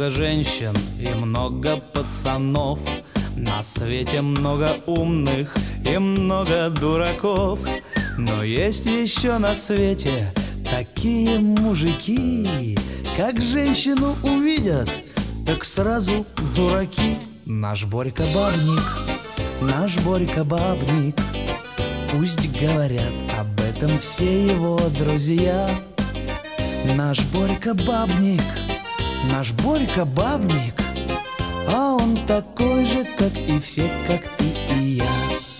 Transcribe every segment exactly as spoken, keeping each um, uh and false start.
много женщин и много пацанов, на свете много умных и много дураков. Но есть еще на свете такие мужики, как женщину увидят, так сразу дураки. Наш Борька бабник, наш Борька бабник, пусть говорят об этом все его друзья. Наш Борька бабник, наш Борька бабник, а он такой же, как и все, как ты и я.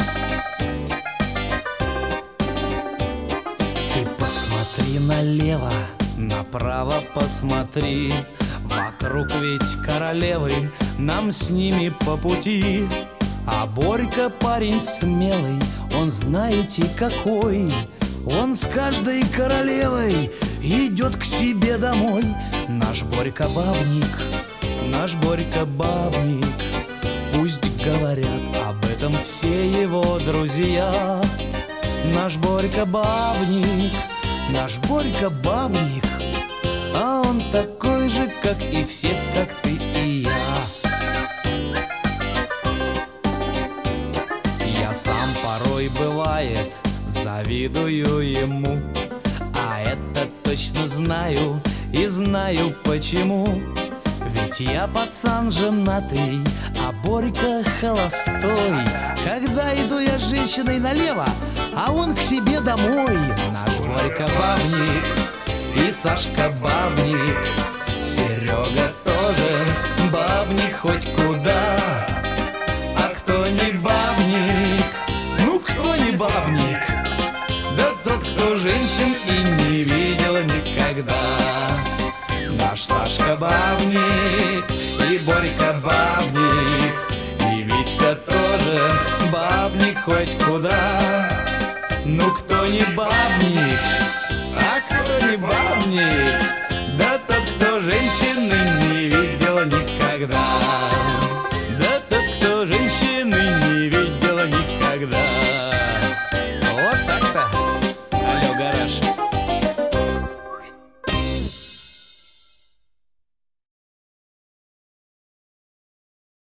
Ты посмотри налево, направо посмотри, вокруг ведь королевы, нам с ними по пути. А Борька парень смелый, он знаете какой, он с каждой королевой идет к себе домой. Наш Борька бабник, наш Борька бабник, пусть говорят об этом все его друзья. Наш Борька бабник, наш Борька бабник, а он такой же, как и все, как ты и я. Я сам порой, бывает, завидую ему, а это точно знаю и знаю почему. Ведь я пацан женатый, а Борька холостой. Когда иду я с женщиной налево, а он к себе домой. Наш Борька бабник и Сашка бабник, Серега тоже бабник хоть куда. А кто не бабник? Ну кто не бабник? Да тот, кто женщин и не видел никогда. Наш Сашка бабник и Борька бабник, и Витька тоже бабник хоть куда. Ну кто не бабник? А кто не бабник? Да тот, кто женщины не видел никогда.